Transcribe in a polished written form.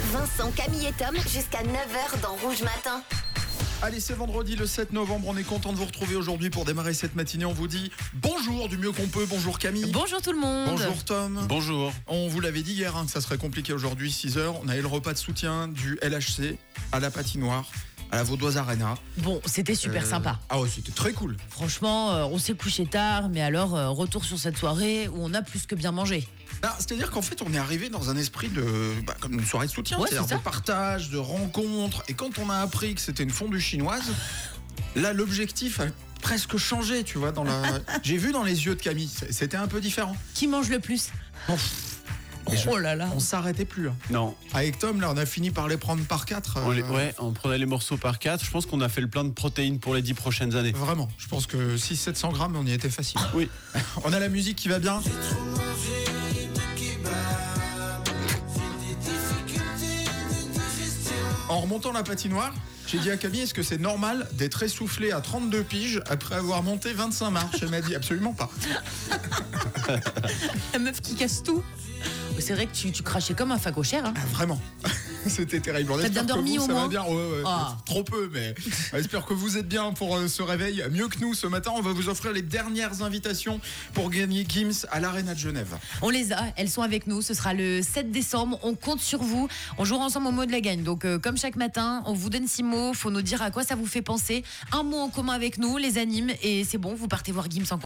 Vincent, Camille et Tom jusqu'à 9h dans Rouge Matin. Allez, c'est vendredi le 7 novembre, on est content de vous retrouver aujourd'hui pour démarrer cette matinée. On vous dit bonjour du mieux qu'on peut. Bonjour Camille. Bonjour tout le monde. Bonjour Tom. Bonjour. On vous l'avait dit hier que ça serait compliqué aujourd'hui, 6h. On a eu le repas de soutien du LHC à la patinoire, à la Vaudoise Arena. Bon, c'était super sympa. Ah ouais, c'était très cool. Franchement, on s'est couché tard, mais alors retour sur cette soirée où on a plus que bien mangé. C'est-à-dire qu'en fait, on est arrivé dans un esprit de comme une soirée de soutien, Ouais, c'est-à-dire c'est ça. de partage, de rencontre. Et quand on a appris que c'était une fondue chinoise, là, l'objectif a presque changé, tu vois. J'ai vu dans les yeux de Camille, c'était un peu différent. Qui mange le plus? Oh là là. On s'arrêtait plus. Hein. Non, Avec Tom, là, on a fini par les prendre par 4. on prenait les morceaux par 4. Je pense qu'on a fait le plein de protéines pour les 10 prochaines années. Vraiment, je pense que 600-700 grammes, on y était facile. Oui. On a la musique qui va bien. En remontant la patinoire, j'ai dit à Camille, est-ce que c'est normal d'être essoufflé à 32 piges après avoir monté 25 marches? Elle m'a dit absolument pas. La meuf qui casse tout. C'est vrai que tu crachais comme un facochère. Hein. Ah, vraiment. C'était terrible. On T'as espère bien dormi que vous, au ça moins va bien. Ouais, Ah. trop peu, mais on espère que vous êtes bien pour ce réveil. Mieux que nous ce matin, on va vous offrir les dernières invitations pour gagner Gims à l'Arena de Genève. On les a, elles sont avec nous. Ce sera le 7 décembre. On compte sur vous. On jouera ensemble au mot de la gagne. Donc, comme chaque matin, on vous donne 6 mots. Faut nous dire à quoi ça vous fait penser. Un mot en commun avec nous, les anime. Et c'est bon, vous partez voir Gims en